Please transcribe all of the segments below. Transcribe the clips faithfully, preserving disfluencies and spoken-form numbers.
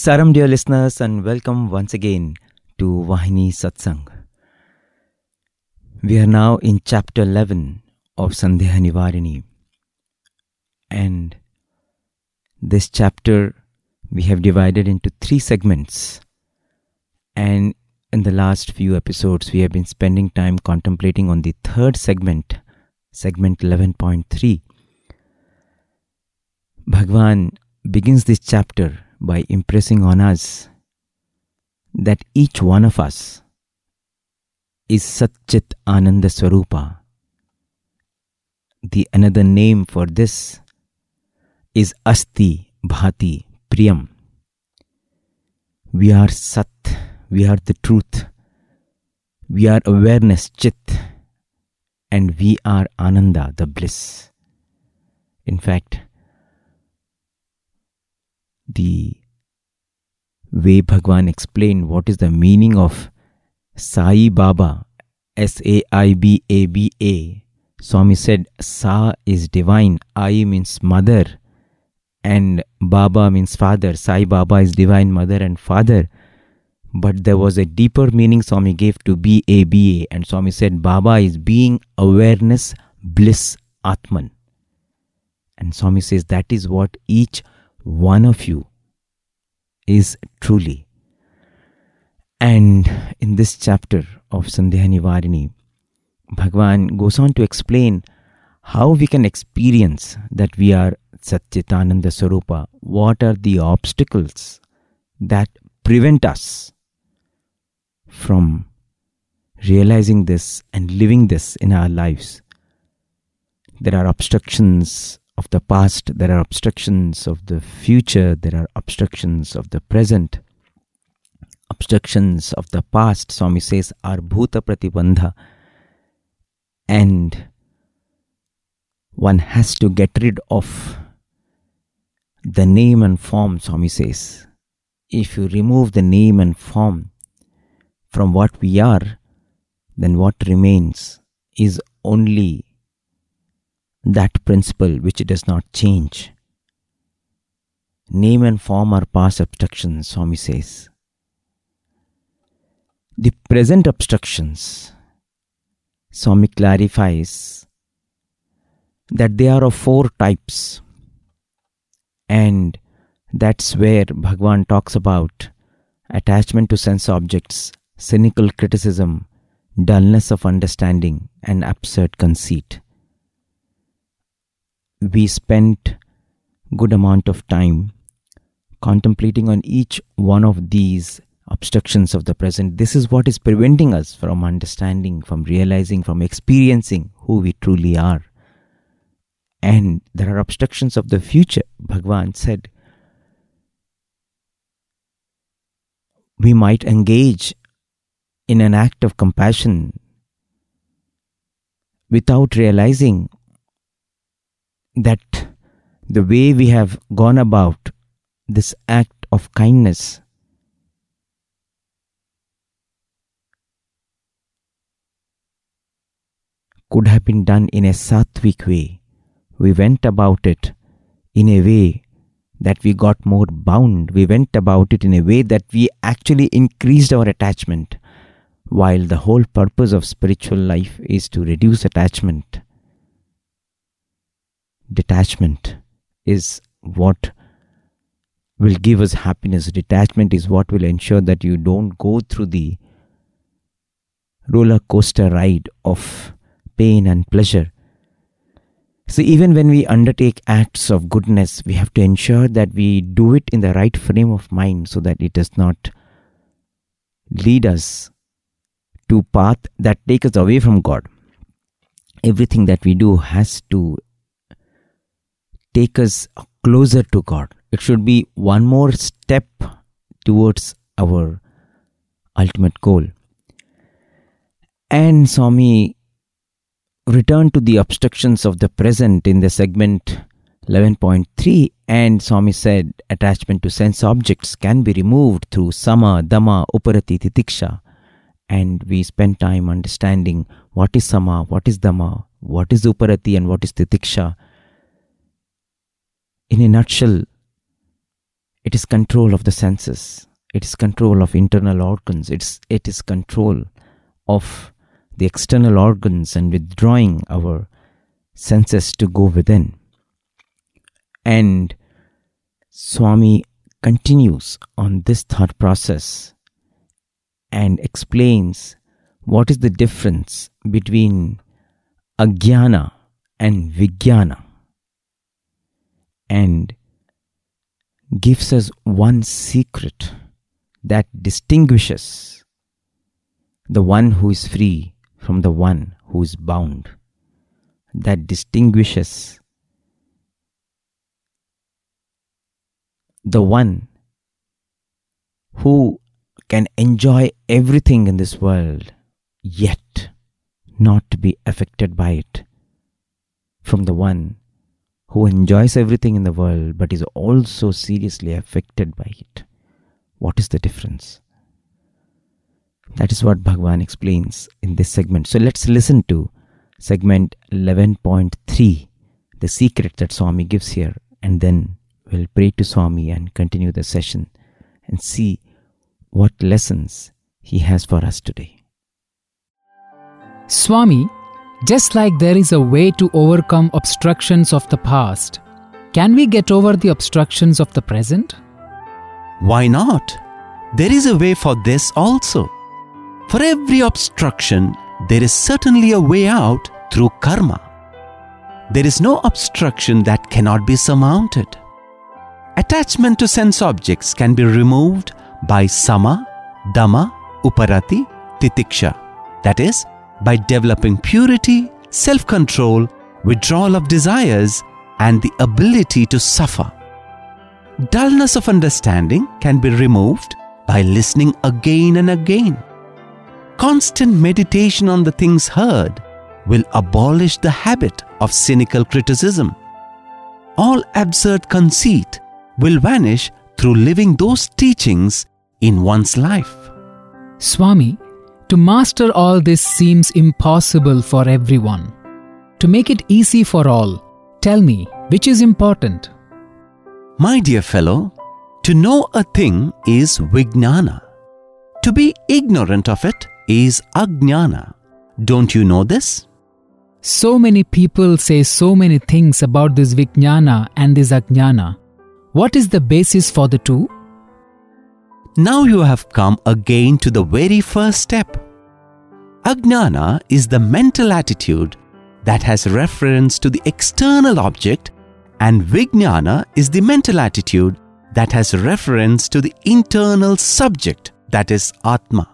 Saram, dear listeners, and welcome once again to Vahini Satsang. We are now in chapter eleven of Sandhya Nivarini, and this chapter we have divided into three segments, and in the last few episodes we have been spending time contemplating on the third segment, segment eleven point three. Bhagwan begins this chapter by impressing on us that each one of us is Satchit Ananda Swarupa. The another name for this is Asti Bhati Priyam. We are Sat, we are the truth, we are awareness Chit, and we are Ananda, the bliss. In fact, the way Bhagwan explained what is the meaning of Sai Baba, S A I B A B A, Swami said Sa is divine, I means mother, and Baba means father. Sai Baba is divine mother and father. But there was a deeper meaning Swami gave to B A B A, and Swami said Baba is being, awareness, bliss, Atman. And Swami says that is what each one of you is truly. And in this chapter of Sandhya Nivarini, Bhagwan goes on to explain how we can experience that we are Satchitananda Swarupa. What are the obstacles that prevent us from realizing this and living this in our lives? There are obstructions of the past, there are obstructions of the future, there are obstructions of the present. Obstructions of the past, Swami says, are Bhuta Pratibandha, and one has to get rid of the name and form, Swami says. If you remove the name and form from what we are, then what remains is only that principle which does not change. Name and form are past obstructions, Swami says. The present obstructions, Swami clarifies that they are of four types, and that's where Bhagwan talks about attachment to sense objects, cynical criticism, dullness of understanding, and absurd conceit. We spent good amount of time contemplating on each one of these obstructions of the present. This is what is preventing us from understanding, from realizing, from experiencing who we truly are. And there are obstructions of the future. Bhagwan said we might engage in an act of compassion without realizing that the way we have gone about this act of kindness could have been done in a sattvic way. We went about it in a way that we got more bound. We went about it in a way that we actually increased our attachment, while the whole purpose of spiritual life is to reduce attachment. Detachment is what will give us happiness. Detachment is what will ensure that you don't go through the roller coaster ride of pain and pleasure. So even when we undertake acts of goodness, we have to ensure that we do it in the right frame of mind so that it does not lead us to path that take us away from God. Everything that we do has to take us closer to God. It should be one more step towards our ultimate goal. And Swami returned to the obstructions of the present in the segment eleven point three, and Swami said attachment to sense objects can be removed through Sama, Dhamma, Uparati, Titiksha. And we spent time understanding what is Sama, what is Dhamma, what is Uparati, and what is Titiksha. In a nutshell, It is control of the senses. It is control of internal organs. It's, it is control of the external organs and withdrawing our senses to go within. And Swami continues on this thought process and explains what is the difference between Ajnana and Vijnana, and gives us one secret that distinguishes the one who is free from the one who is bound, that distinguishes the one who can enjoy everything in this world yet not to be affected by it, from the one who enjoys everything in the world but is also seriously affected by it. What is the difference? That is what Bhagavan explains in this segment. So let's listen to segment eleven point three, the secret that Swami gives here, and then we'll pray to Swami and continue the session and see what lessons he has for us today. Swami, just like there is a way to overcome obstructions of the past, can we get over the obstructions of the present? Why not? There is a way for this also. For every obstruction, there is certainly a way out through karma. There is no obstruction that cannot be surmounted. Attachment to sense objects can be removed by sama, dhamma, uparati, titiksha. That is, by developing purity, self-control, withdrawal of desires, and the ability to suffer. Dullness of understanding can be removed by listening again and again. Constant meditation on the things heard will abolish the habit of cynical criticism. All absurd conceit will vanish through living those teachings in one's life. Swami, to master all this seems impossible for everyone. To make it easy for all, tell me, which is important? My dear fellow, to know a thing is Vijnana. To be ignorant of it is Ajnana. Don't you know this? So many people say so many things about this Vijnana and this Ajnana. What is the basis for the two? Now you have come again to the very first step. Ajnana is the mental attitude that has reference to the external object, and Vijnana is the mental attitude that has reference to the internal subject, that is Atma.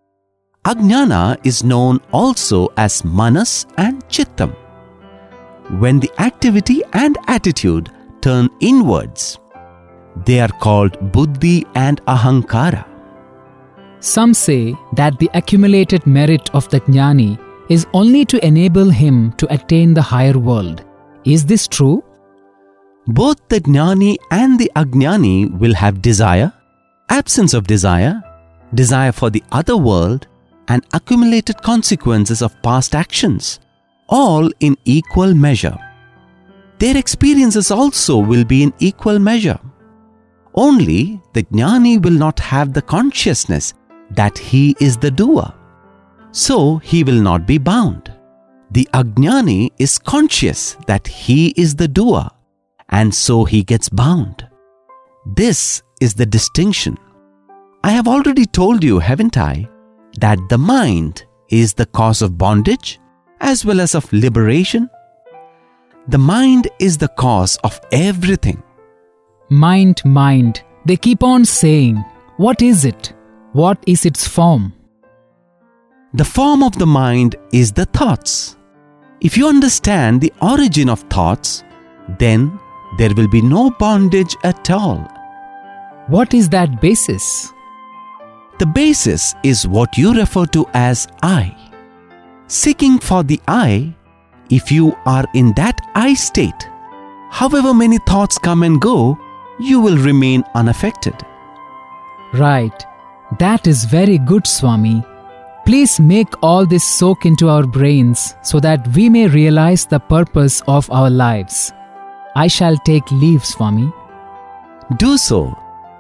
Ajnana is known also as Manas and Chittam. When the activity and attitude turn inwards, they are called Buddhi and Ahankara. Some say that the accumulated merit of the Jnani is only to enable him to attain the higher world. Is this true? Both the Jnani and the Ajnani will have desire, absence of desire, desire for the other world, and accumulated consequences of past actions, all in equal measure. Their experiences also will be in equal measure. Only the Jnani will not have the consciousness that he is the doer, so he will not be bound. The Ajnani is conscious that he is the doer, and so he gets bound. This is the distinction. I have already told you, haven't I, that the mind is the cause of bondage as well as of liberation. The mind is the cause of everything. Mind, mind. They keep on saying, what is it? What is its form? The form of the mind is the thoughts. If you understand the origin of thoughts, then there will be no bondage at all. What is that basis? The basis is what you refer to as I. Seeking for the I, if you are in that I state, however many thoughts come and go, you will remain unaffected. Right. That is very good, Swami. Please make all this soak into our brains so that we may realize the purpose of our lives. I shall take leave, Swami. Do so,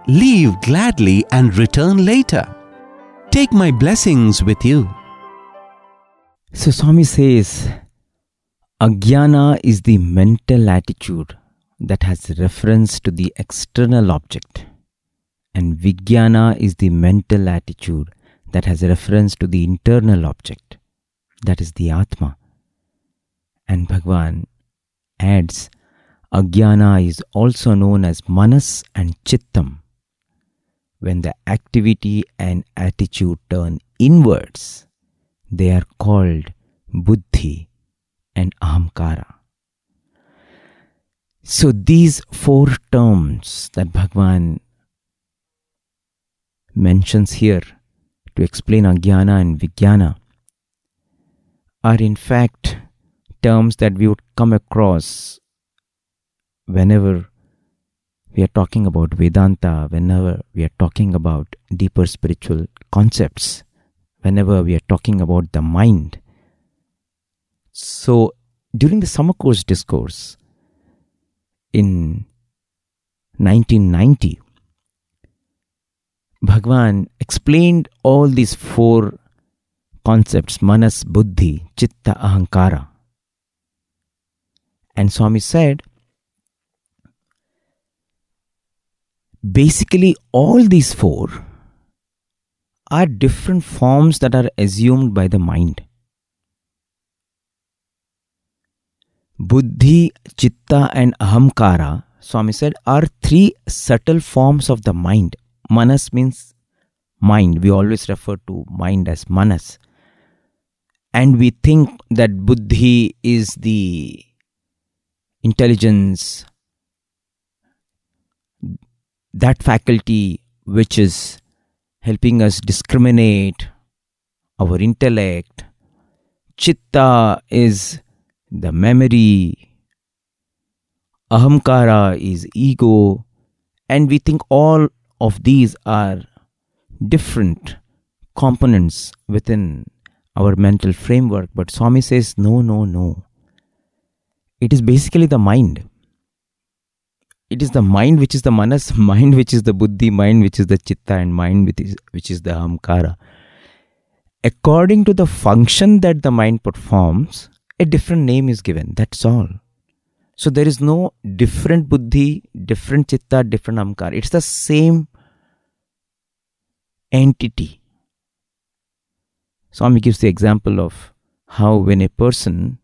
leave gladly and return later. Take my blessings with you. So Swami says, Ajnana is the mental attitude that has reference to the external object, and Vijnana is the mental attitude that has reference to the internal object, that is the Atma. And Bhagavan adds, Ajnana is also known as Manas and Chittam. When the activity and attitude turn inwards, they are called Buddhi and Ahamkara. So these four terms that Bhagavan mentions here to explain Ajnana and Vijnana are in fact terms that we would come across whenever we are talking about Vedanta, whenever we are talking about deeper spiritual concepts, whenever we are talking about the mind. So during the summer course discourse in nineteen ninety, Bhagavan explained all these four concepts, Manas, Buddhi, Chitta, Ahankara. And Swami said, basically all these four are different forms that are assumed by the mind. Buddhi, Chitta and Ahamkara, Swami said, are three subtle forms of the mind. Manas means mind. We always refer to mind as Manas. And we think that Buddhi is the intelligence, that faculty which is helping us discriminate, our intellect. Chitta is the memory. Ahamkara is ego. And we think all of these are different components within our mental framework. But Swami says, no, no, no. It is basically the mind. It is the mind which is the Manas, mind which is the Buddhi, mind which is the Chitta, and mind which is, which is the Ahamkara. According to the function that the mind performs, a different name is given. That's all. So there is no different Buddhi, different Chitta, different Ahamkara. It's the same entity. Swami gives the example of how when a person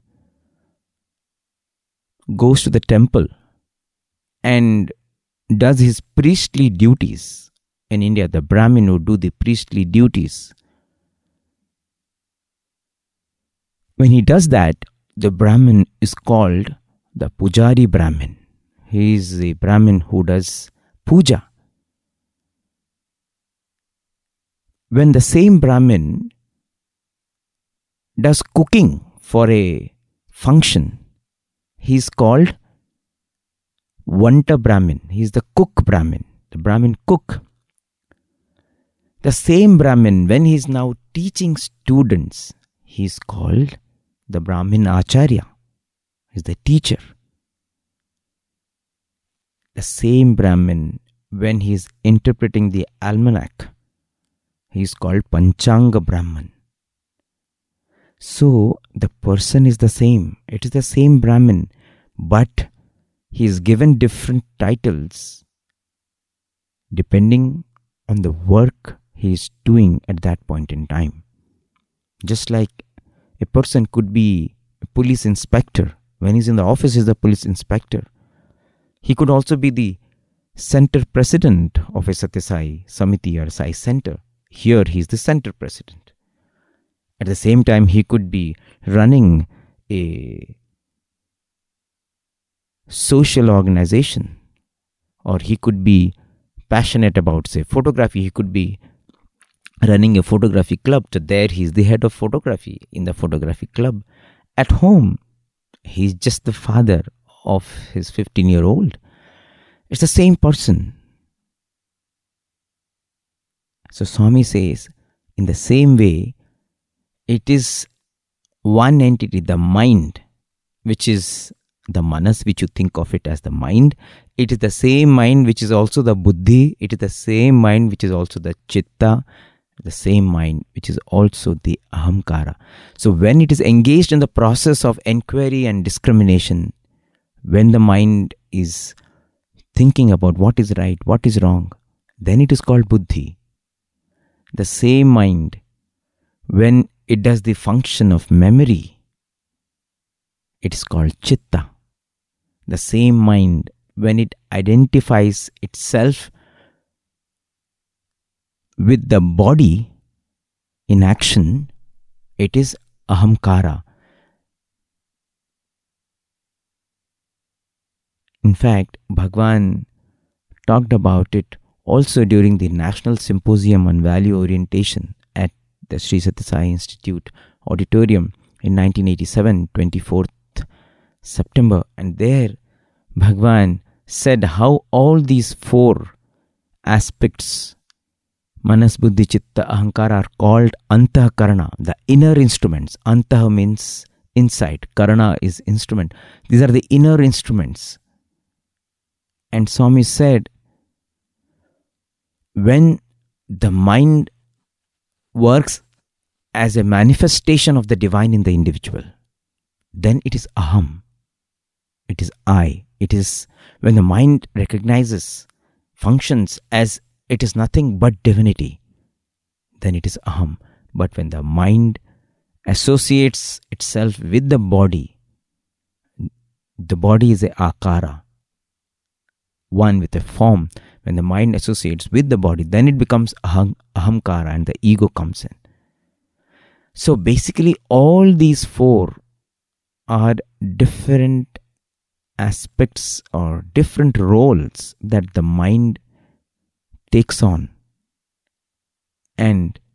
goes to the temple and does his priestly duties. In India, the Brahmin would do the priestly duties. When he does that, the Brahmin is called the Pujari Brahmin. He is the Brahmin who does puja. When the same Brahmin does cooking for a function, he is called Vanta Brahmin. He is the cook Brahmin, the Brahmin cook. The same Brahmin, when he is now teaching students, he is called the Brahmin Acharya. He is the teacher. The same Brahmin, when he is interpreting the almanac, he is called Panchanga Brahman. So, the person is the same. It is the same Brahmin, but he is given different titles depending on the work he is doing at that point in time. Just like a person could be a police inspector. When he's in the office, he's the police inspector. He could also be the center president of a Satya Sai Samiti or Sai Center. Here, he's the center president. At the same time, he could be running a social organization, or he could be passionate about, say, photography. He could be running a photography club. So there he's the head of photography in the photography club. At home, he's just the father of his fifteen-year-old. It's the same person. So Swami says, in the same way, it is one entity, the mind, which is the manas, which you think of it as the mind. It is the same mind which is also the buddhi. It is the same mind which is also the chitta. The same mind which is also the ahamkara. So when it is engaged in the process of inquiry and discrimination, when the mind is thinking about what is right, what is wrong, then it is called buddhi. The same mind, when it does the function of memory, it is called chitta. The same mind, when it identifies itself with the body in action, it is ahamkara. In fact, Bhagwan talked about it also during the National Symposium on Value Orientation at the Sri Sathya Sai Institute Auditorium in nineteen eighty-seven, twenty-fourth September. And there Bhagwan said how all these four aspects, Manas, Buddhi, Chitta, Ahankara, are called Antahkarana, the inner instruments. Antah means inside, Karana is instrument. These are the inner instruments. And Swami said, when the mind works as a manifestation of the divine in the individual, then it is aham. It is I. It is when the mind recognizes, functions as it is nothing but divinity, then it is aham. But when the mind associates itself with the body, the body is a akara, one with a form. When the mind associates with the body, then it becomes aham, ahamkara, and the ego comes in. So basically all these four are different aspects or different roles that the mind takes on. And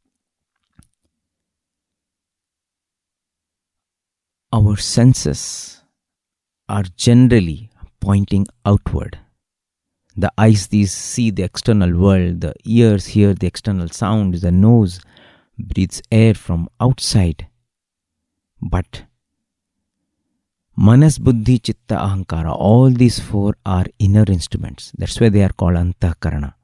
our senses are generally pointing outward. The eyes, these see the external world, the ears hear the external sounds, the nose breathes air from outside. But Manas, Buddhi, Chitta, Ahankara, all these four are inner instruments. That's why they are called Antahkarana.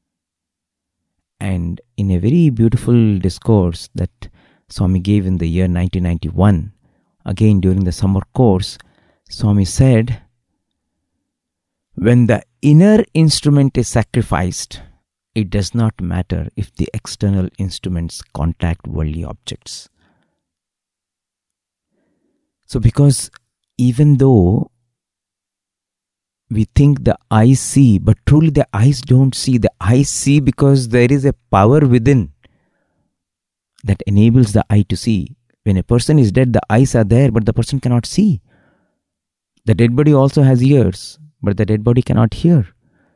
And in a very beautiful discourse that Swami gave in the year nineteen ninety-one, again during the summer course, Swami said, when the inner instrument is sacrificed, it does not matter if the external instruments contact worldly objects. So because even though we think the eyes see, but truly the eyes don't see. The eyes see because there is a power within that enables the eye to see. When a person is dead, the eyes are there, but the person cannot see. The dead body also has ears, but the dead body cannot hear.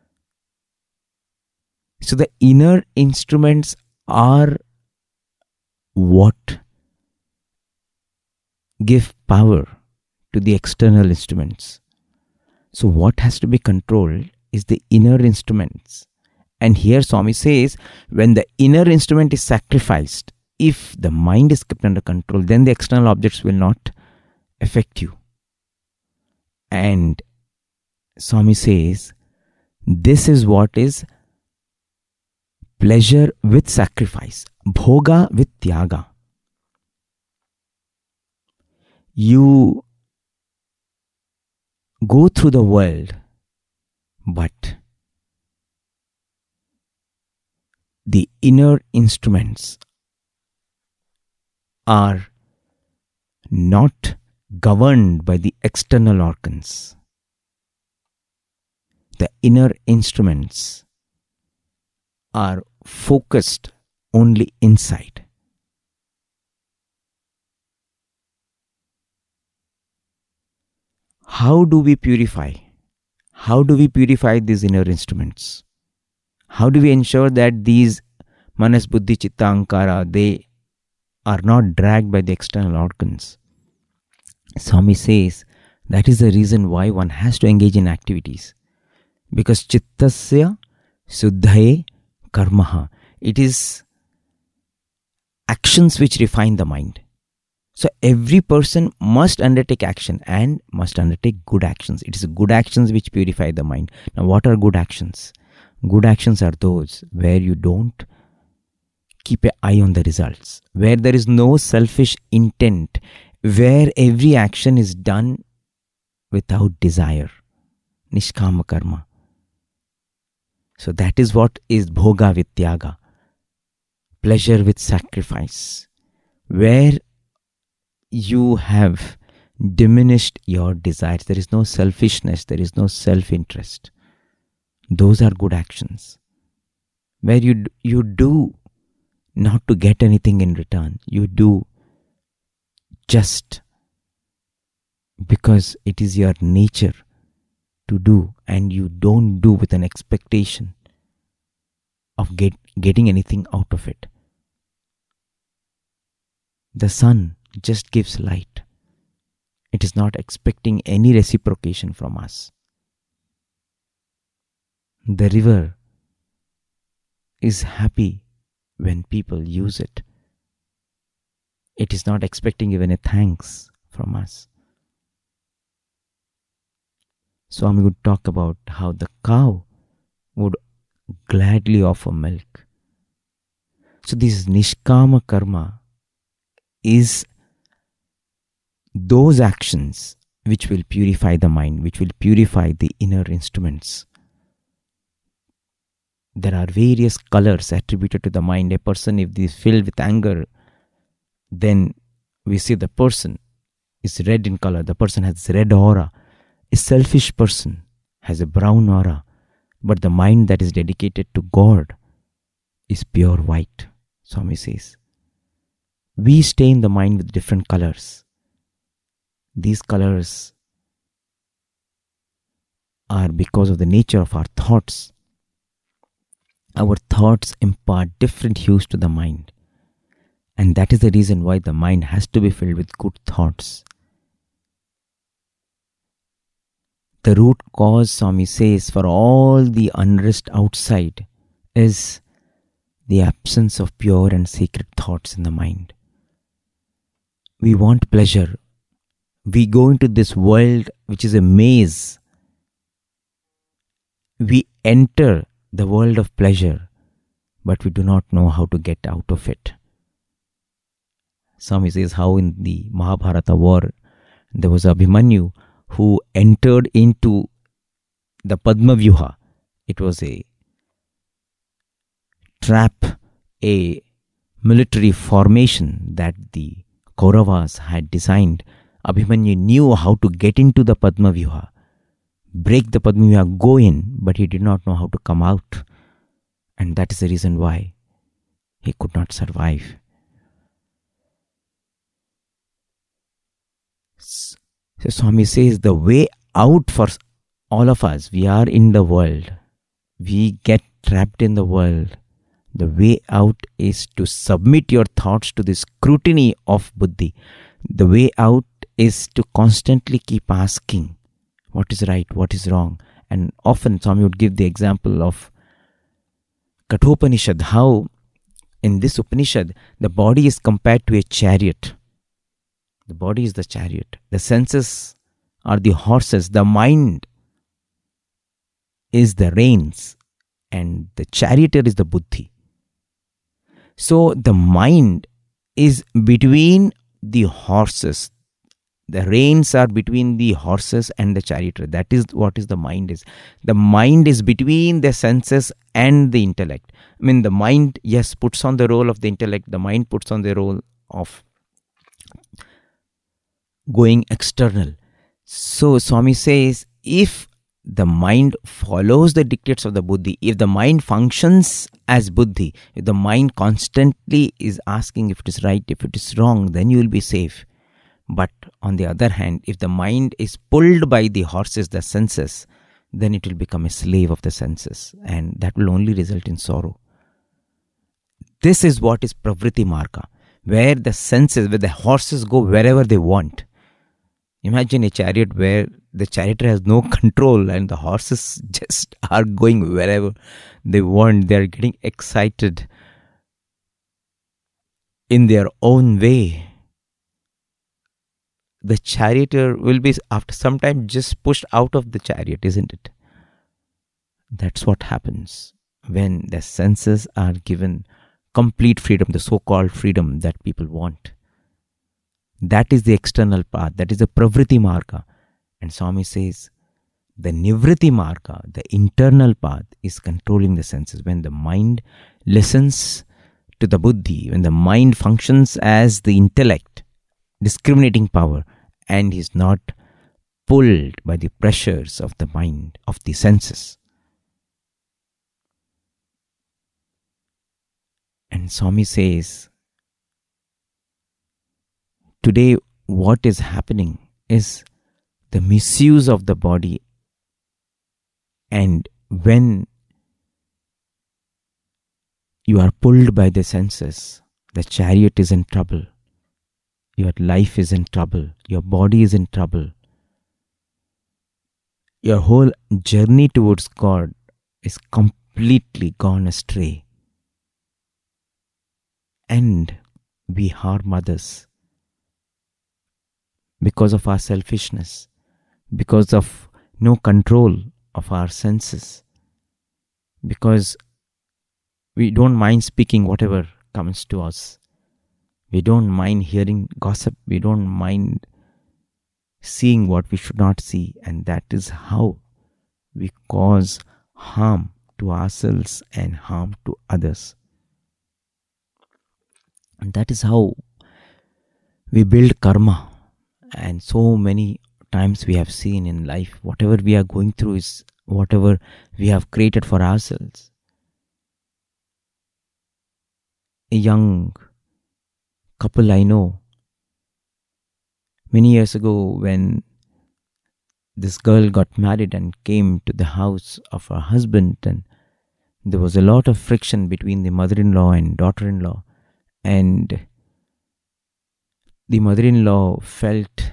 So the inner instruments are what give power to the external instruments. So what has to be controlled is the inner instruments. And here Swami says, when the inner instrument is sacrificed, if the mind is kept under control, then the external objects will not affect you. And Swami says, this is what is pleasure with sacrifice, bhoga with tyaga. You go through the world, but the inner instruments are not governed by the external organs. The inner instruments are focused only inside. How do we purify? How do we purify these inner instruments? How do we ensure that these Manas, Buddhi, Chitta, Ahankara, they are not dragged by the external organs? Swami says that is the reason why one has to engage in activities. Because Chittasya Suddhaye Karmaha. It is actions which refine the mind. So every person must undertake action and must undertake good actions. It is good actions which purify the mind. Now, what are good actions? Good actions are those where you don't keep an eye on the results, where there is no selfish intent, where every action is done without desire. Nishkama karma. So that is what is bhoga with tyaga. Pleasure with sacrifice. Where you have diminished your desires. There is no selfishness. There is no self-interest. Those are good actions. Where you, you do not to get anything in return. You do just because it is your nature to do, and you don't do with an expectation of get, getting anything out of it. The sun just gives light. It is not expecting any reciprocation from us. The river is happy when people use it. It is not expecting even a thanks from us. Swami would talk about how the cow would gladly offer milk. So this nishkama karma is those actions which will purify the mind, which will purify the inner instruments. There are various colors attributed to the mind. A person, if he is filled with anger, then we see the person is red in color. The person has red aura. A selfish person has a brown aura. But the mind that is dedicated to God is pure white. Swami says, we stain the mind with different colors. These colors are because of the nature of our thoughts. Our thoughts impart different hues to the mind. And that is the reason why the mind has to be filled with good thoughts. The root cause, Swami says, for all the unrest outside is the absence of pure and sacred thoughts in the mind. We want pleasure. We go into this world which is a maze. We enter the world of pleasure, but we do not know how to get out of it. Swami says how in the Mahabharata war there was Abhimanyu who entered into the Padma Vyuha. It was a trap, a military formation that the Kauravas had designed. Abhimanyu knew how to get into the Padma Vyuha, break the Padma Vyuha, go in, but he did not know how to come out. And that is the reason why he could not survive. So Swami says the way out for all of us, we are in the world. We get trapped in the world. The way out is to submit your thoughts to the scrutiny of buddhi. The way out is to constantly keep asking what is right, what is wrong. And often Swami would give the example of Kathopanishad, how in this Upanishad the body is compared to a chariot. The body is the chariot. The senses are the horses. The mind is the reins. And the charioteer is the buddhi. So the mind is between the horses. The reins are between the horses and the charioteer. That is what is the mind is. The mind is between the senses and the intellect. I mean, the mind, yes, puts on the role of the intellect. The mind puts on the role of going external. So Swami says, if the mind follows the dictates of the buddhi, if the mind functions as buddhi, if the mind constantly is asking if it is right, if it is wrong, then you will be safe. But on the other hand, if the mind is pulled by the horses, the senses, then it will become a slave of the senses, and that will only result in sorrow. This is what is Pravritti Marga, where the senses, where the horses go wherever they want. Imagine a chariot where the charioteer has no control and the horses just are going wherever they want. They are getting excited in their own way. the charioteer will be after some time just pushed out of the chariot, isn't it? That's what happens when the senses are given complete freedom, the so-called freedom that people want. That is the external path. That is the pravriti marga. And Swami says, the nivriti marga, the internal path, is controlling the senses. When the mind listens to the buddhi, when the mind functions as the intellect, discriminating power, and is not pulled by the pressures of the mind, of the senses. And Swami says, today what is happening is the misuse of the body, and when you are pulled by the senses, the chariot is in trouble. Your life is in trouble. Your body is in trouble. Your whole journey towards God is completely gone astray. And we harm others because of our selfishness, because of no control of our senses, because we don't mind speaking whatever comes to us. We don't mind hearing gossip. We don't mind seeing what we should not see. And that is how we cause harm to ourselves and harm to others. And that is how we build karma. And so many times we have seen in life, whatever we are going through is whatever we have created for ourselves. A young couple I know, many years ago, when this girl got married and came to the house of her husband, and there was a lot of friction between the mother-in-law and daughter-in-law, and the mother-in-law felt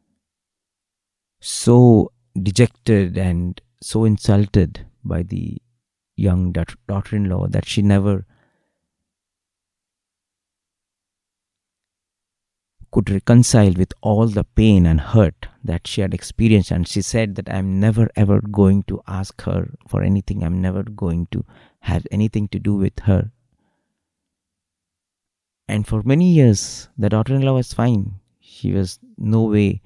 so dejected and so insulted by the young daughter-in-law that she never could reconcile with all the pain and hurt that she had experienced. And she said that I'm never ever going to ask her for anything. I'm never going to have anything to do with her. And for many years, the daughter-in-law was fine. She was no way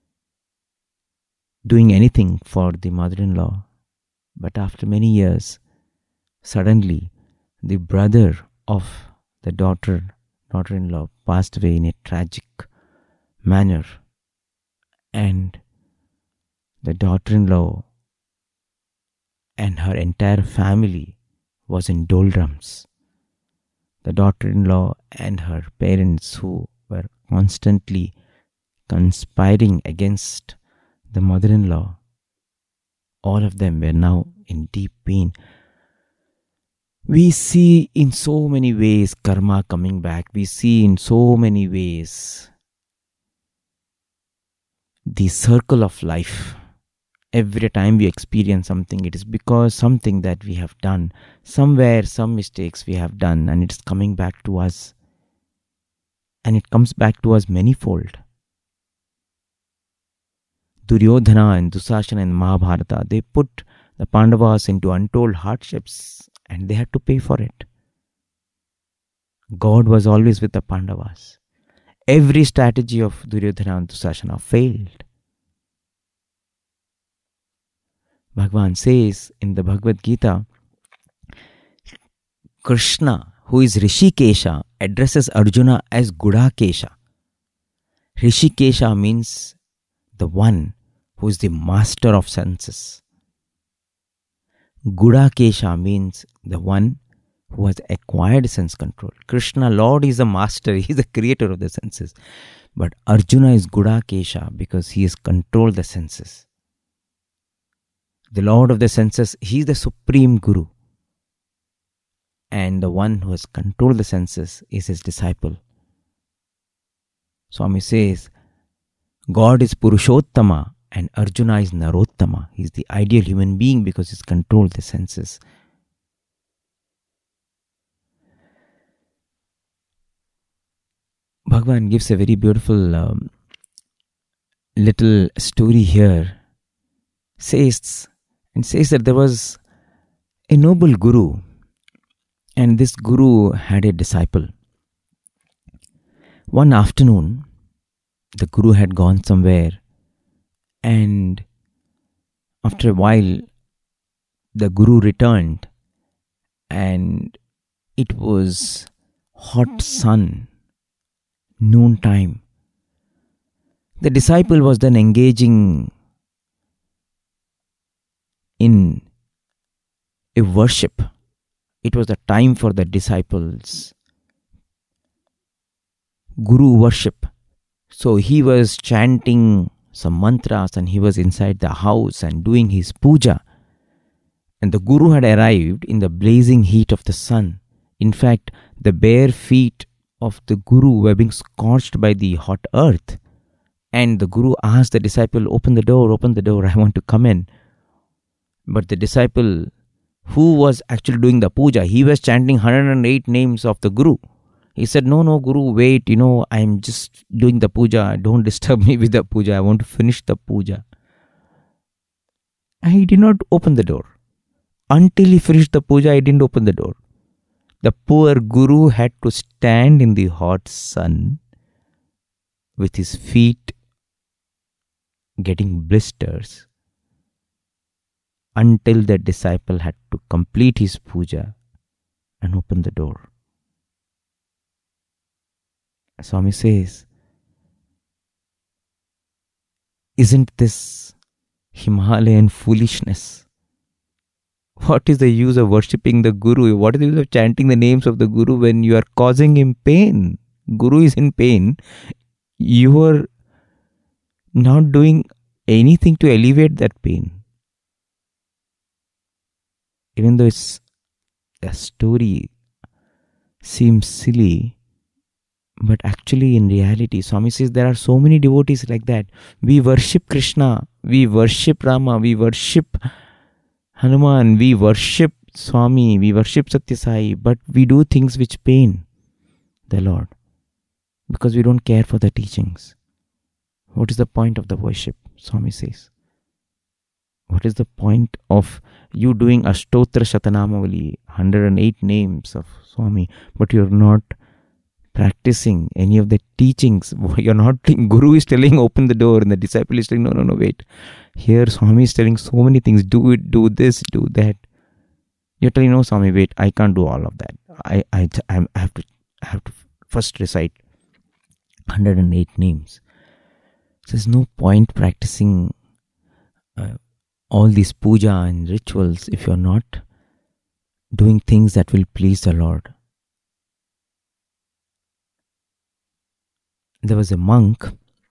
doing anything for the mother-in-law. But after many years, suddenly, the brother of the daughter, daughter-in-law passed away in a tragic manner. And the daughter-in-law and her entire family was in doldrums. The daughter-in-law and her parents, who were constantly conspiring against the mother-in-law, all of them were now in deep pain. We see in so many ways karma coming back. We see in so many ways the circle of life. Every time we experience something, it is because something that we have done, somewhere, some mistakes we have done, and it's coming back to us. And it comes back to us manifold. Duryodhana and Dusasana in Mahabharata, they put the Pandavas into untold hardships and they had to pay for it. God was always with the Pandavas. Every strategy of Duryodhana and Dusasana failed. Bhagavan says in the Bhagavad Gita, Krishna, who is Rishikesha, addresses Arjuna as Gudakesha. Rishikesha means the one who is the master of senses. Gudakesha means the one who has acquired sense control. Krishna, Lord, is the master, he is the creator of the senses. But Arjuna is Gudakesha because he has controlled the senses. The Lord of the senses, he is the supreme Guru. And the one who has controlled the senses is his disciple. Swami says, God is Purushottama and Arjuna is Narottama. He is the ideal human being because he has controlled the senses. Bhagavan gives a very beautiful um, little story here says and says that there was a noble guru, and this guru had a disciple. One afternoon, the guru had gone somewhere, and after a while, the guru returned, and it was hot sun, noon time. The disciple was then engaging in a worship. It was the time for the disciples' guru worship. So he was chanting some mantras, and he was inside the house and doing his puja. And the guru had arrived in the blazing heat of the sun. In fact, the bare feet of the guru were being scorched by the hot earth. And the guru asked the disciple, "Open the door, open the door, I want to come in." But the disciple, who was actually doing the puja, he was chanting one hundred eight names of the guru. He said, no, no, Guru, wait, you know, I'm just doing the puja. Don't disturb me with the puja. I want to finish the puja. And he did not open the door. Until he finished the puja, he didn't open the door. The poor Guru had to stand in the hot sun with his feet getting blisters until the disciple had to complete his puja and open the door. Swami says, isn't this Himalayan foolishness? What is the use of worshipping the Guru? What is the use of chanting the names of the Guru when you are causing him pain? Guru is in pain. You are not doing anything to alleviate that pain. Even though it's a story seems silly, but actually in reality, Swami says there are so many devotees like that. We worship Krishna, we worship Rama, we worship Hanuman, we worship Swami, we worship Satya Sai, but we do things which pain the Lord because we don't care for the teachings. What is the point of the worship? Swami says. What is the point of you doing Ashtotra Shatanamavali, one hundred eight names of Swami, but you're not practicing any of the teachings? You're not, Guru is telling open the door, and the disciple is telling no, no, no, wait. Here Swami is telling so many things, do it, do this, do that. You're telling, no Swami, wait, I can't do all of that. I, I, I have to, I have to first recite one hundred eight names. So there's no point practicing uh, all these puja and rituals if you're not doing things that will please the Lord. There was a monk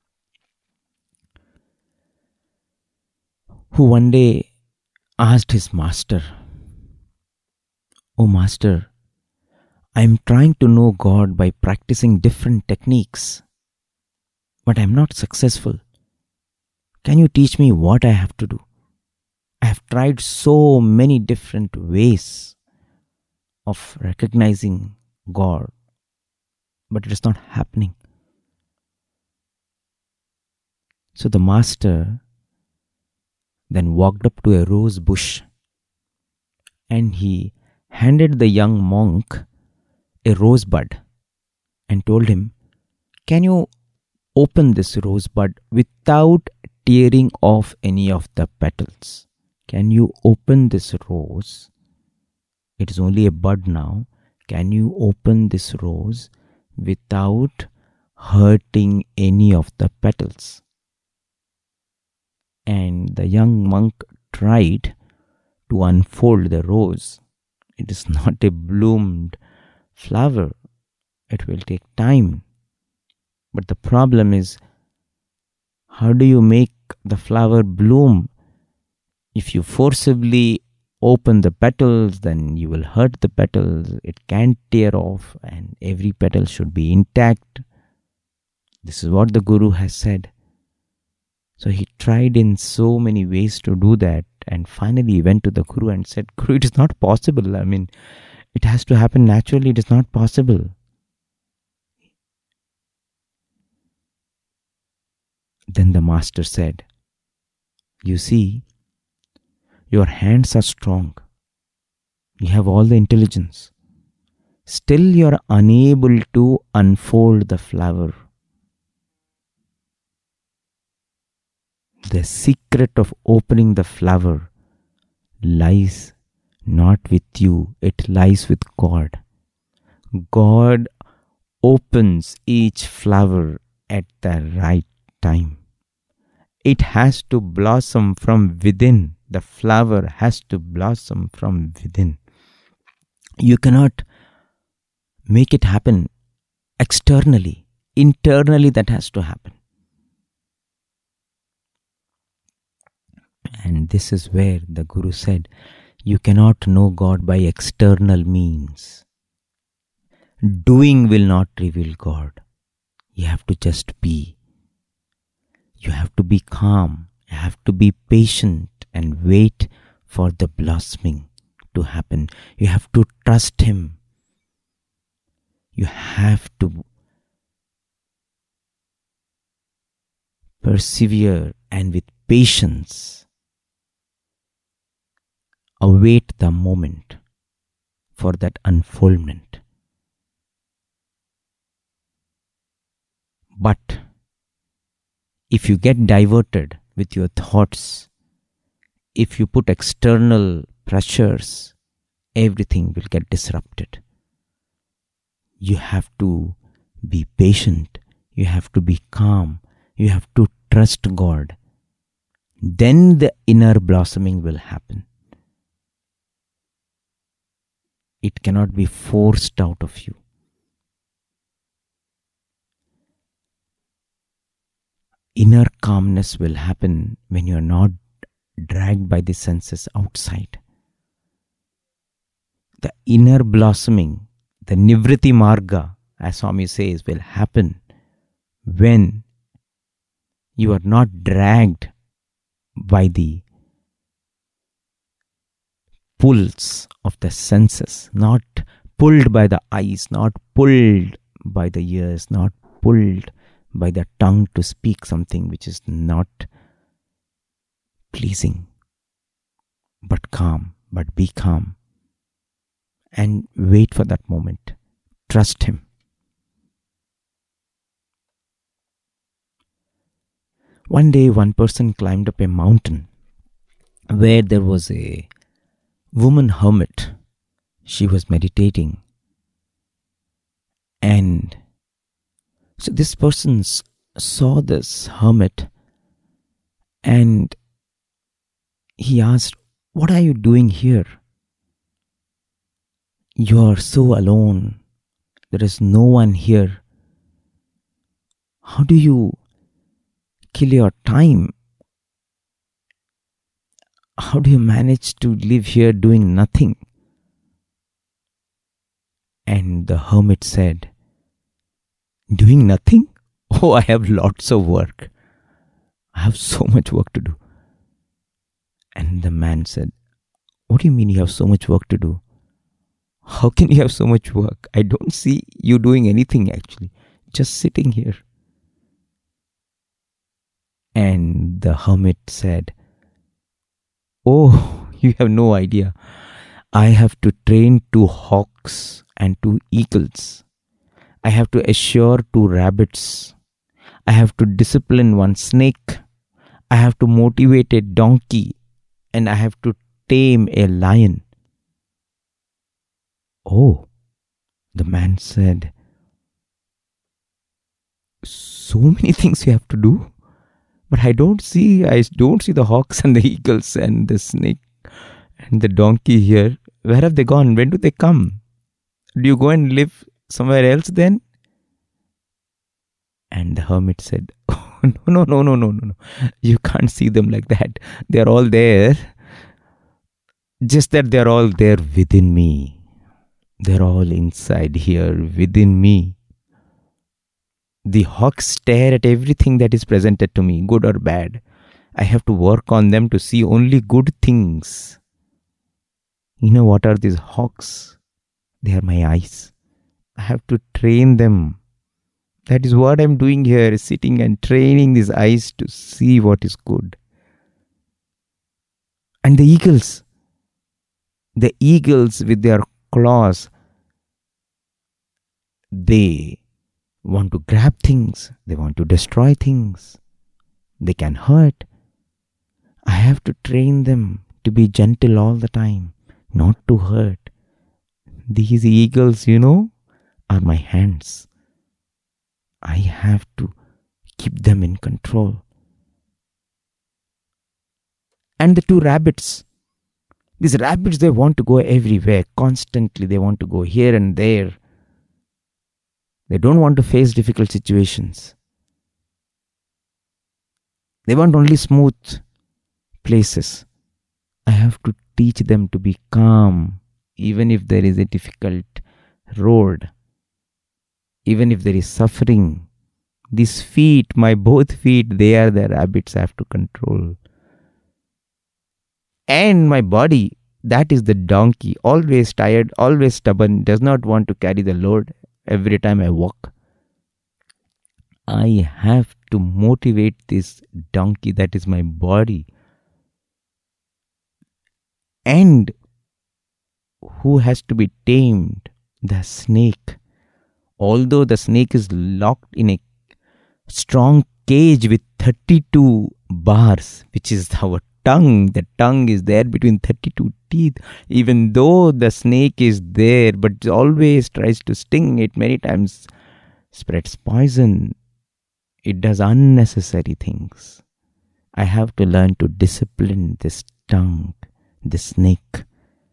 who one day asked his master, "Oh master, I am trying to know God by practicing different techniques, but I am not successful. Can you teach me what I have to do? I have tried so many different ways of recognizing God, but it is not happening." So the master then walked up to a rose bush and he handed the young monk a rosebud and told him, "Can you open this rosebud without tearing off any of the petals? Can you open this rose? It is only a bud now. Can you open this rose without hurting any of the petals?" And the young monk tried to unfold the rose. It is not a bloomed flower. It will take time. But the problem is, how do you make the flower bloom? If you forcibly open the petals, then you will hurt the petals. It can't tear off, and every petal should be intact. This is what the Guru has said. So he tried in so many ways to do that, and finally he went to the Guru and said, "Guru, it is not possible. I mean, it has to happen naturally. It is not possible." Then the master said, "You see, your hands are strong. You have all the intelligence. Still you are unable to unfold the flower. The secret of opening the flower lies not with you, it lies with God. God opens each flower at the right time. It has to blossom from within. The flower has to blossom from within. You cannot make it happen externally. Internally, that has to happen. And this is where the Guru said, you cannot know God by external means. Doing will not reveal God. You have to just be. You have to be calm. You have to be patient and wait for the blossoming to happen. You have to trust Him. You have to persevere and with patience await the moment for that unfoldment. But if you get diverted with your thoughts, if you put external pressures, everything will get disrupted. You have to be patient. You have to be calm. You have to trust God. Then the inner blossoming will happen. It cannot be forced out of you. Inner calmness will happen when you are not dragged by the senses outside. The inner blossoming, the Nivriti Marga, as Swami says, will happen when you are not dragged by the pulls of the senses, not pulled by the eyes, not pulled by the ears, not pulled by the tongue to speak something which is not pleasing. But calm, but be calm. And wait for that moment. Trust Him. One day, one person climbed up a mountain where there was a woman hermit. She was meditating. And so this person saw this hermit and he asked, "What are you doing here? You are so alone. There is no one here. How do you kill your time? How do you manage to live here doing nothing?" And the hermit said, "Doing nothing? Oh, I have lots of work. I have so much work to do." And the man said, "What do you mean you have so much work to do? How can you have so much work? I don't see you doing anything actually. Just sitting here." And the hermit said, "Oh, you have no idea. I have to train two hawks and two eagles. I have to assure two rabbits. I have to discipline one snake. I have to motivate a donkey. And I have to tame a lion." "Oh," the man said, "so many things you have to do. But I don't see, I don't see the hawks and the eagles and the snake and the donkey here. Where have they gone? When do they come? Do you go and live somewhere else then?" And the hermit said, "Oh, no, no, no, no, no, no, no. You can't see them like that. They are all there. Just that they are all there within me. They are all inside here within me. The hawks stare at everything that is presented to me, good or bad. I have to work on them to see only good things. You know what are these hawks? They are my eyes. I have to train them. That is what I'm doing here, sitting and training these eyes to see what is good. And the eagles, the eagles with their claws, they want to grab things, they want to destroy things, they can hurt. I have to train them to be gentle all the time, not to hurt. These eagles, you know, are my hands. I have to keep them in control. And the two rabbits, these rabbits, they want to go everywhere, constantly. They want to go here and there. They don't want to face difficult situations. They want only smooth places. I have to teach them to be calm, even if there is a difficult road, even if there is suffering. These feet, my both feet, they are the rabbits I have to control. And my body, that is the donkey, always tired, always stubborn, does not want to carry the load every time I walk. I have to motivate this donkey, that is my body. And who has to be tamed? The snake. Although the snake is locked in a strong cage with thirty-two bars, which is our tongue. The tongue is there between thirty-two teeth. Even though the snake is there, but it always tries to sting it, many times spreads poison. It does unnecessary things. I have to learn to discipline this tongue, this snake.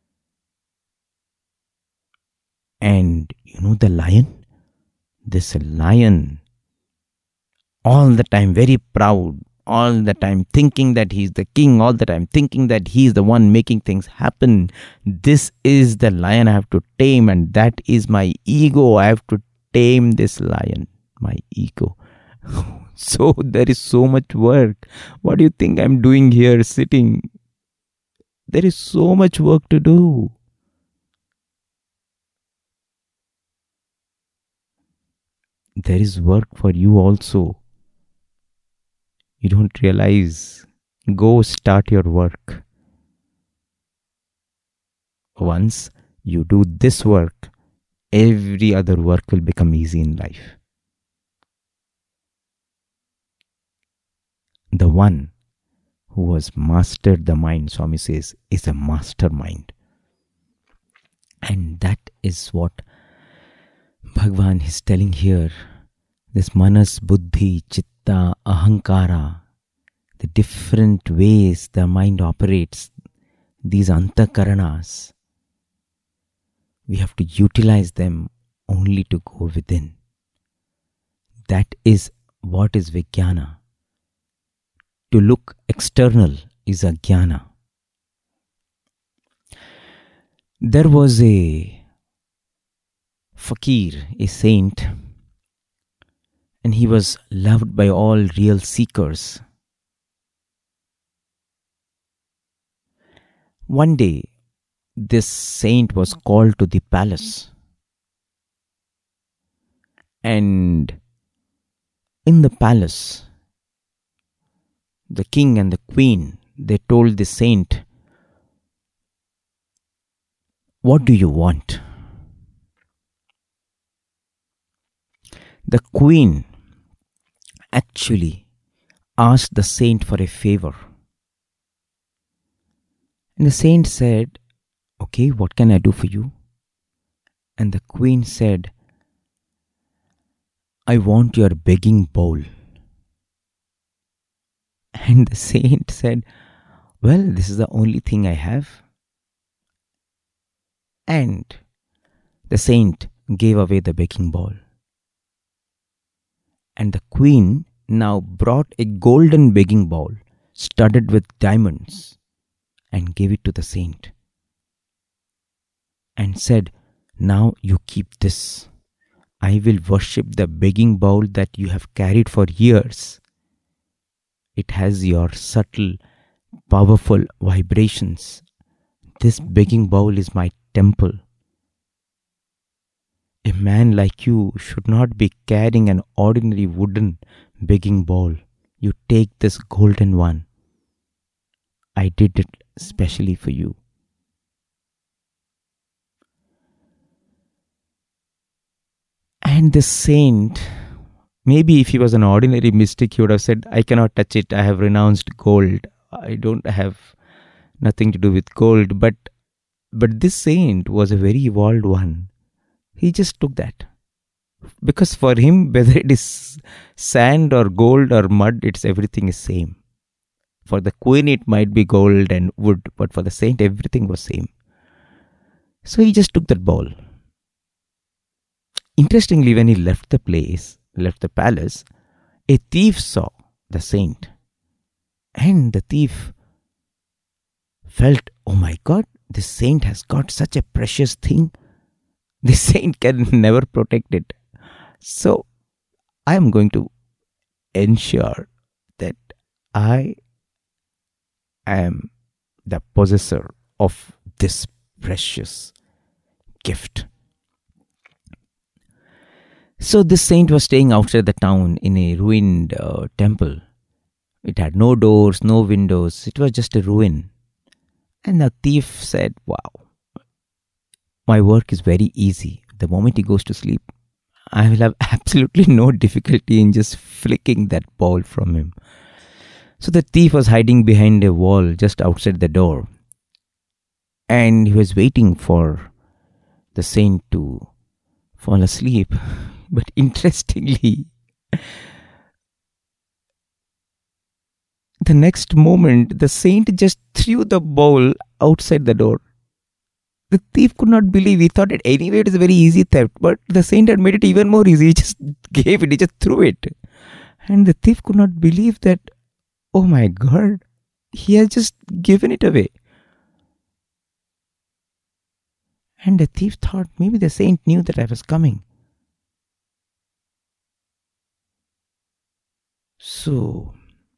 And you know the lion? This lion, all the time very proud, all the time thinking that he's the king, all the time thinking that he's the one making things happen. This is the lion I have to tame, and that is my ego. I have to tame this lion, my ego. So there is so much work. What do you think I'm doing here sitting? There is so much work to do. There is work for you also. You don't realize. Go start your work. Once you do this work, every other work will become easy in life. The one who has mastered the mind, Swami says, is a mastermind. And that is what Bhagwan is telling here. This manas, buddhi, chitta, ahankara, the different ways the mind operates, these antakaranas, we have to utilize them only to go within. That is what is Vijnana. To look external is Ajnana. There was a fakir, a saint, and he was loved by all real seekers. One day, this saint was called to the palace. And in the palace, the king and the queen, they told the saint, "What do you want?" The queen actually asked the saint for a favor. And the saint said, "Okay, what can I do for you?" And the queen said, "I want your begging bowl." And the saint said, "Well, this is the only thing I have." And the saint gave away the begging bowl. And the queen now brought a golden begging bowl studded with diamonds and gave it to the saint. And said, "Now you keep this. I will worship the begging bowl that you have carried for years. It has your subtle, powerful vibrations. This begging bowl is my temple. A man like you should not be carrying an ordinary wooden begging bowl. You take this golden one. I did it specially for you. And the saint, maybe if he was an ordinary mystic, he would have said, I cannot touch it. I have renounced gold. I don't have nothing to do with gold. But, but this saint was a very evolved one. He just took that. Because for him, whether it is sand or gold or mud, it's everything is same. For the queen, it might be gold and wood, but for the saint, everything was same. So he just took that bowl. Interestingly, when he left the place, left the palace, a thief saw the saint. And the thief felt, oh my God, this saint has got such a precious thing. This saint can never protect it. So, I am going to ensure that I am the possessor of this precious gift. So, this saint was staying outside the town in a ruined uh, temple. It had no doors, no windows. It was just a ruin. And the thief said, wow, my work is very easy. The moment he goes to sleep, I will have absolutely no difficulty in just flicking that ball from him. So the thief was hiding behind a wall just outside the door. And he was waiting for the saint to fall asleep. But interestingly, the next moment, the saint just threw the bowl outside the door. The thief could not believe. He thought that anyway it is a very easy theft. But the saint had made it even more easy. He just gave it. He just threw it. And the thief could not believe that, oh my God, he has just given it away. And the thief thought, maybe the saint knew that I was coming. So,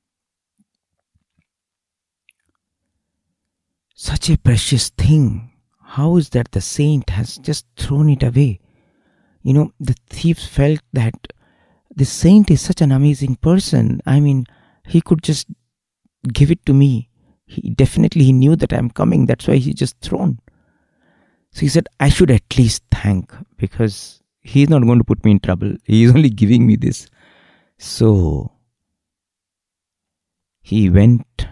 such a precious thing. How is that the saint has just thrown it away? You know, the thief felt that the saint is such an amazing person. I mean, he could just give it to me. He definitely he knew that I'm coming. That's why he just thrown. So he said, I should at least thank, because he's not going to put me in trouble. He is only giving me this. So he went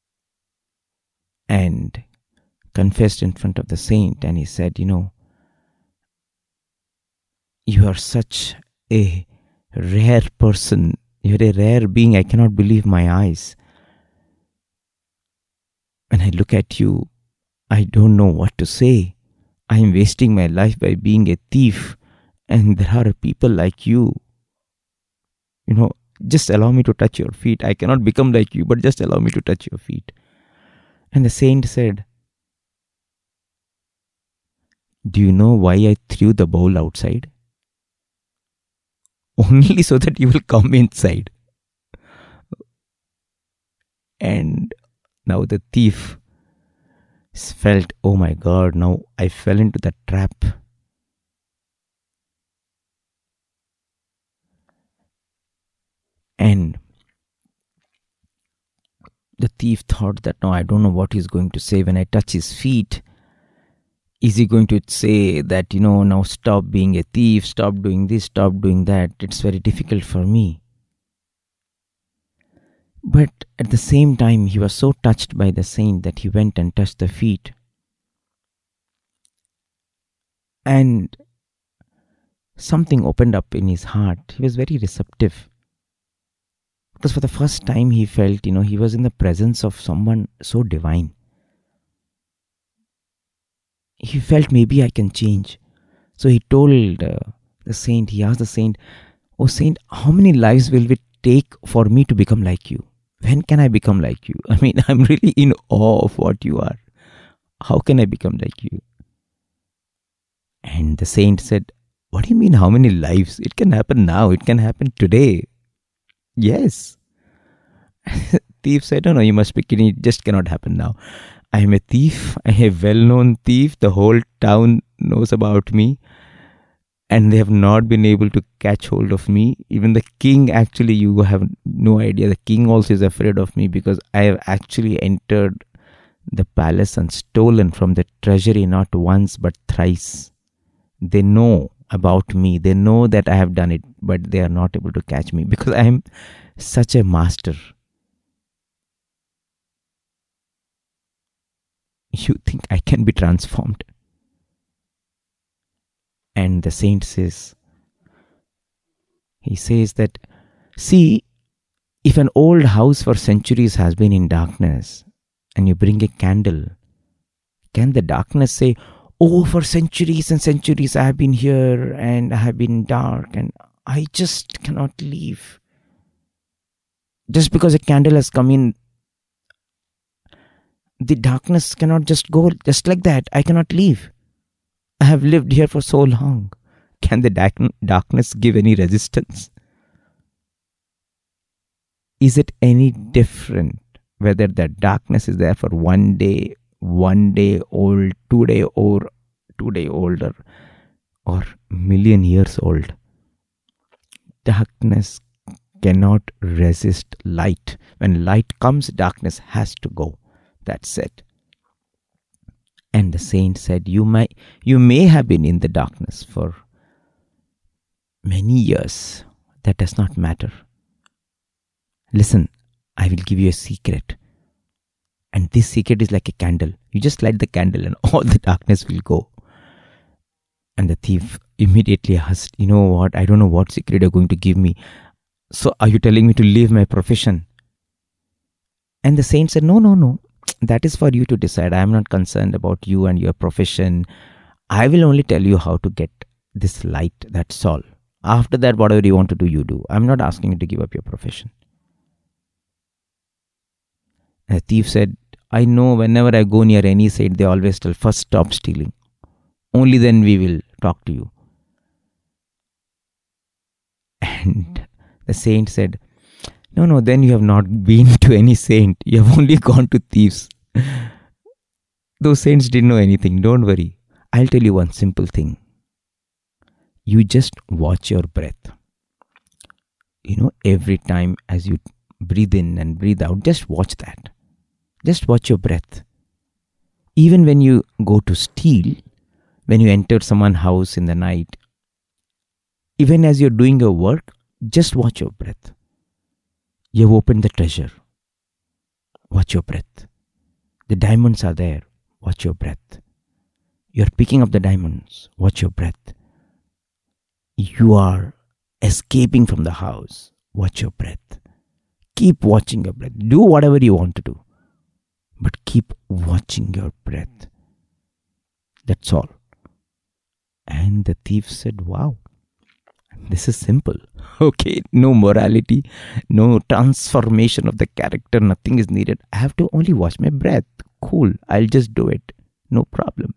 and confessed in front of the saint, and he said, you know, you are such a rare person. You're a rare being. I cannot believe my eyes. When I look at you, I don't know what to say. I am wasting my life by being a thief, and there are people like you. You know, just allow me to touch your feet. I cannot become like you, but just allow me to touch your feet. And the saint said, do you know why I threw the bowl outside? Only so that you will come inside. And now the thief felt, oh my God, now I fell into the trap. And the thief thought that, no, I don't know what he's going to say when I touch his feet. Is he going to say that, you know, now stop being a thief, stop doing this, stop doing that? It's very difficult for me. But at the same time, he was so touched by the saint that he went and touched the feet. And something opened up in his heart. He was very receptive. Because for the first time he felt, you know, he was in the presence of someone so divine. He felt maybe I can change. So he told uh, the saint, he asked the saint, oh saint, how many lives will it take for me to become like you? When can I become like you? I mean, I'm really in awe of what you are. How can I become like you? And the saint said, what do you mean how many lives? It can happen now. It can happen today. Yes. Thief said, no, no, you must be kidding. It just cannot happen now. I am a thief. I am a well-known thief. The whole town knows about me. and they have not been able to catch hold of me. Even the king, actually, you have no idea, the king also is afraid of me, because I have actually entered the palace and stolen from the treasury not once but thrice. They know about me, they know that I have done it, but they are not able to catch me because I am such a master. You think I can be transformed? And the saint says, he says that, see, if an old house for centuries has been in darkness and you bring a candle, can the darkness say, oh, for centuries and centuries I have been here and I have been dark and I just cannot leave? Just because a candle has come in, the darkness cannot just go just like that. I cannot leave. I have lived here for so long. Can the dark- darkness give any resistance? Is it any different whether the darkness is there for one day, one day old, two day or two day older, or million years old? Darkness cannot resist light. When light comes, darkness has to go. That's it. And the saint said, you may, you may have been in the darkness for many years. That does not matter. Listen, I will give you a secret. And this secret is like a candle. You just light the candle and all the darkness will go. And the thief immediately asked, you know what? I don't know what secret you're going to give me. So are you telling me to leave my profession? And the saint said, no, no, no. That is for you to decide. I am not concerned about you and your profession. I will only tell you how to get this light. That's all. After that, whatever you want to do, you do. I'm not asking you to give up your profession. And the thief said, I know whenever I go near any saint, they always tell, first stop stealing. Only then we will talk to you. And the saint said, no, no, then you have not been to any saint. You have only gone to thieves. Those saints didn't know anything. Don't worry. I'll tell you one simple thing. You just watch your breath. You know, every time as you breathe in and breathe out, just watch that. Just watch your breath. Even when you go to steal, when you enter someone's house in the night, even as you're doing your work, just watch your breath. You have opened the treasure. Watch your breath. The diamonds are there. Watch your breath. You are picking up the diamonds. Watch your breath. You are escaping from the house. Watch your breath. Keep watching your breath. Do whatever you want to do. But keep watching your breath. That's all. And the thief said, wow. This is simple. Okay, no morality, no transformation of the character, nothing is needed. I have to only watch my breath. Cool, I'll just do it. No problem.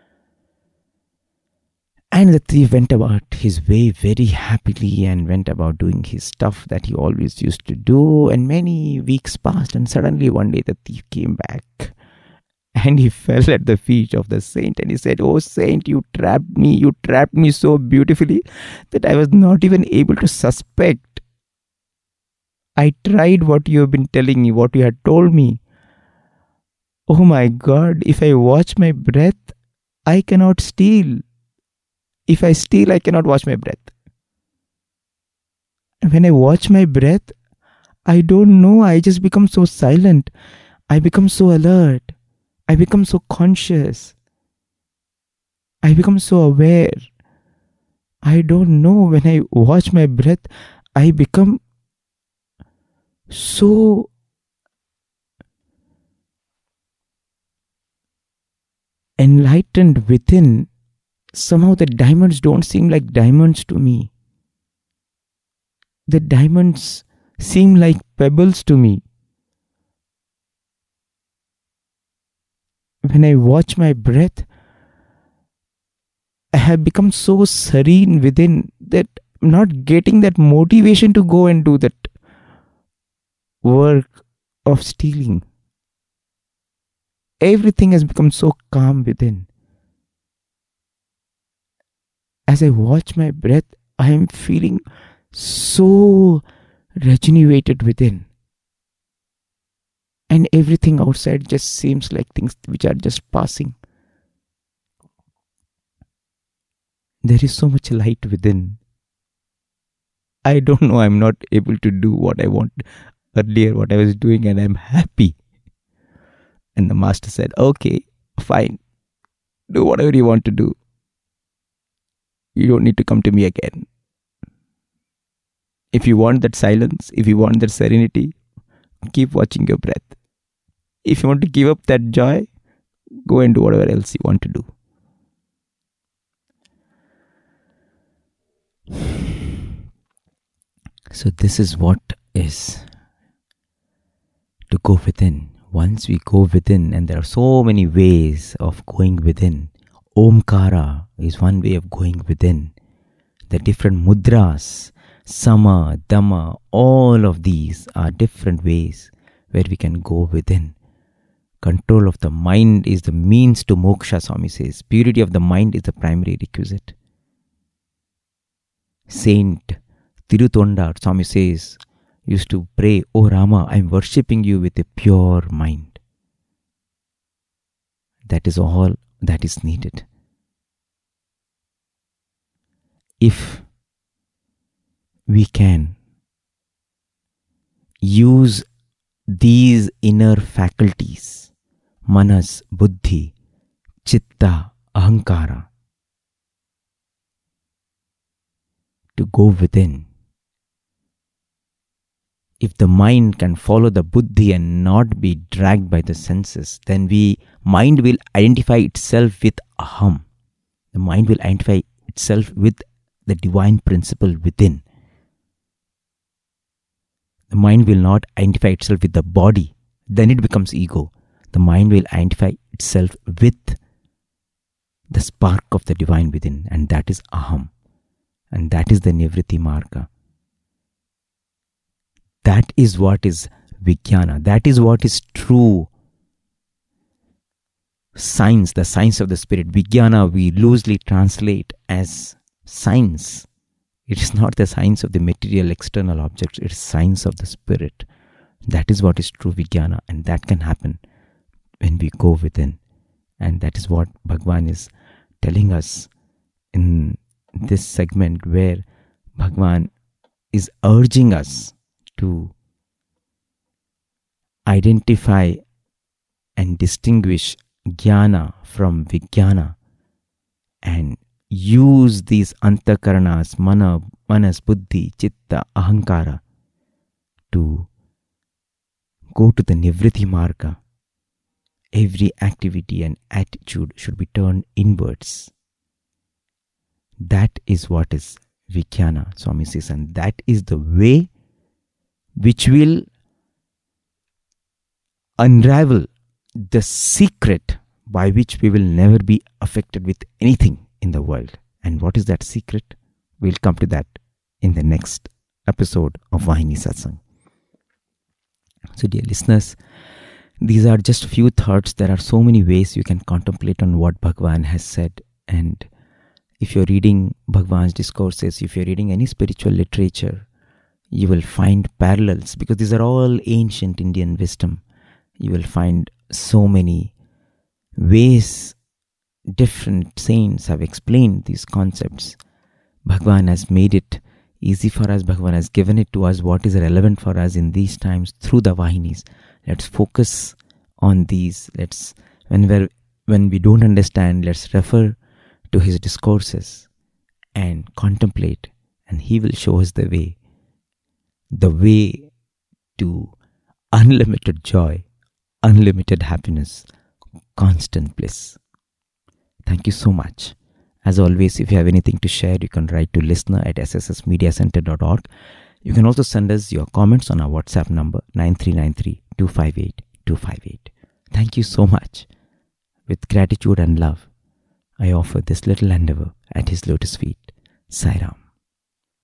And the thief went about his way very happily and went about doing his stuff that he always used to do. And many weeks passed, and suddenly one day the thief came back. And he fell at the feet of the saint and he said, oh saint, you trapped me. You trapped me so beautifully that I was not even able to suspect. I tried what you have been telling me, what you had told me. Oh my God, if I watch my breath, I cannot steal. If I steal, I cannot watch my breath. And when I watch my breath, I don't know, I just become so silent. I become so alert. I become so conscious. I become so aware. I don't know, when I watch my breath, I become so enlightened within. Somehow the diamonds don't seem like diamonds to me. The diamonds seem like pebbles to me. When I watch my breath, I have become so serene within that I'm not getting that motivation to go and do that work of stealing. Everything has become so calm within. as I watch my breath, I am feeling so rejuvenated within. And everything outside just seems like things which are just passing. There is so much light within. I don't know, I'm not able to do what I want earlier, what I was doing, and I'm happy. And the master said, okay, fine. Do whatever you want to do. You don't need to come to me again. If you want that silence, if you want that serenity, keep watching your breath. If you want to give up that joy, go and do whatever else you want to do. So this is what is to go within. Once we go within, and there are so many ways of going within. Omkara is one way of going within. The different mudras, sama, dhamma, all of these are different ways where we can go within. Control of the mind is the means to moksha, Swami says. Purity of the mind is the primary requisite. Saint Tirutondar, Swami says, used to pray, "Oh Rama, I am worshipping you with a pure mind." That is all that is needed. If we can use these inner faculties, manas, buddhi, chitta, ahankara, to go within. If the mind can follow the buddhi and not be dragged by the senses, then we mind will identify itself with aham. The mind will identify itself with the divine principle within. The mind will not identify itself with the body. Then it becomes ego. The mind will identify itself with the spark of the divine within, and that is aham. And that is the nivritti marga. That is what is Vijnana. That is what is true science, the science of the spirit. Vijnana we loosely translate as science. It is not the science of the material external objects. It is science of the spirit. That is what is true Vijnana, and that can happen when we go within. And that is what Bhagavan is telling us in this segment, where Bhagavan is urging us to identify and distinguish jnana from vijnana and use these antakaranas, mana, manas, buddhi, chitta, ahankara to go to the nivritti marga. Every activity and attitude should be turned inwards. That is what is Vijnana, Swami says, and that is the way which will unravel the secret by which we will never be affected with anything in the world. And what is that secret? We'll come to that in the next episode of Vahini Satsang. So dear listeners, these are just few thoughts. There are so many ways you can contemplate on what Bhagavan has said. And if you're reading Bhagavan's discourses, if you're reading any spiritual literature, you will find parallels, because these are all ancient Indian wisdom. You will find so many ways different saints have explained these concepts. Bhagavan has made it easy for us. Bhagavan has given it to us, what is relevant for us in these times through the Vahinis. Let's focus on these. Let's, when we're, when we don't understand, let's refer to his discourses and contemplate, and he will show us the way. The way to unlimited joy, unlimited happiness, constant bliss. Thank you so much. As always, if you have anything to share, you can write to listener at s s s media center dot org. You can also send us your comments on our WhatsApp number nine three nine three, two five eight, two five eight. Thank you so much. With gratitude and love, I offer this little endeavor at his lotus feet. Sai Ram.